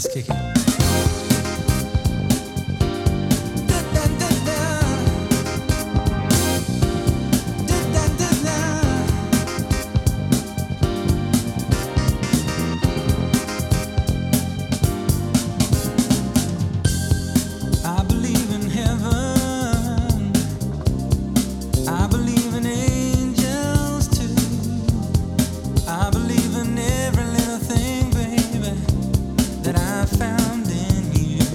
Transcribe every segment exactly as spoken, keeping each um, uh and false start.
Let's kick it. I believe in heaven. I believe in angels too. I believe in every little thing, baby, that I found in you.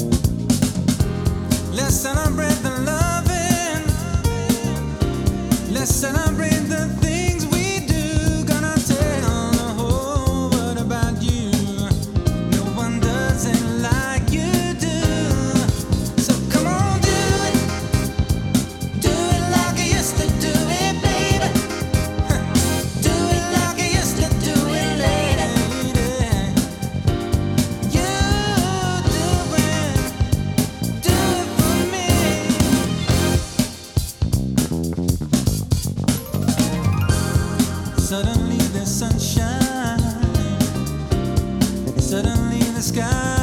Let's celebrate the loving. Let's celebrate the things we do. Gonna tell the whole world about you. No one does it like you do. So come on, do it. Do it like I used to do it, baby. Do it like I used to do it, lady. You do it. Do it for me. Suddenly there's sunshine. Suddenly the sky